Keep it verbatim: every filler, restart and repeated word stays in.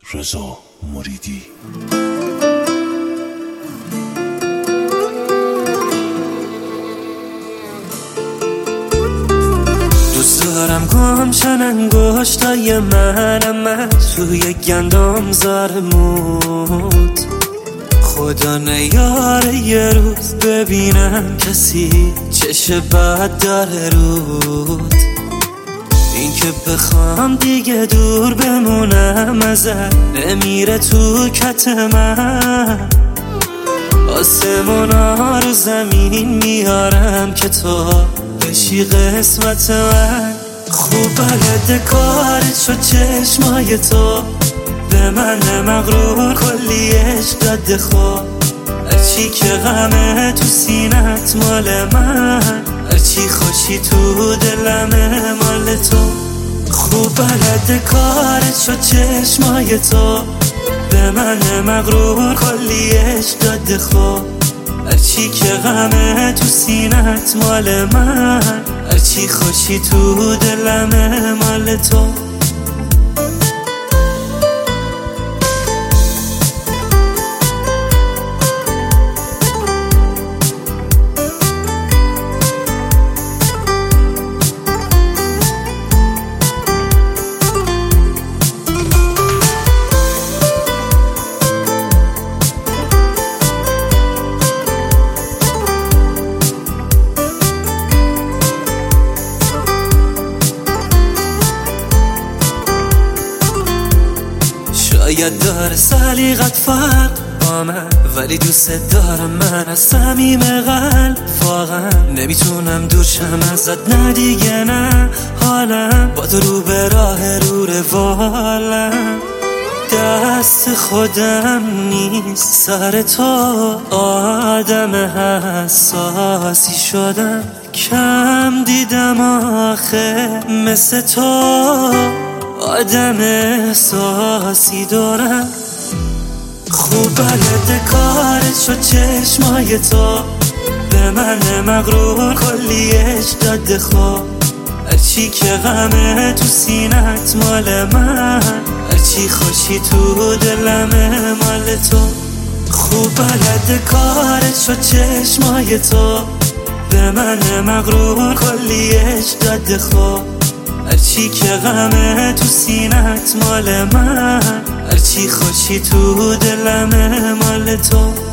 رضا مریدی. دوست دارم گمشن انگشتای منم من توی گندم زار موت. خدا نیاره یه روز ببینم کسی چش بد داره رود. این که بخوام دیگه دور بمونم ازت نمیره تو کت من. آسمونا رو زمین میارم که تو بشی قسمت من. خوب بلده کارت شد چشمای تو به من مغرور کلی عشق داده خود. هرچی که غمه تو سینت مال من، هرچی خوشی تو دلمه مال تو. خوب بلده کارت شد چشمای تو به من مغرور کلی عشق داده خود. هرچی که غمه تو سینت مال من، هرچی خوشی تو دلمه مال تو. شاید داره سلیقت فرق با من، ولی دوست دارم من از صمیم قلب. واقعا نمیتونم دور شم ازت، نه دیگه نه. حالم با تو رو به راه رو روالم، دست خودم نیست سر تو. آدم حساسی شدم، کم دیدم آخه مثل تو. آدم احساسی دارم. خوب بلده کارت شد چشمای تو به من مغرور کلی عشق داده خود. هرچی که غمه تو سینت مال من، هرچی خوشی تو دلمه مال تو. خوب بلده کارت شد چشمای تو به من مغرور کلی عشق داده خود. هرچی که غمه تو سینت مال من، هرچی خوشی تو دلمه مال تو.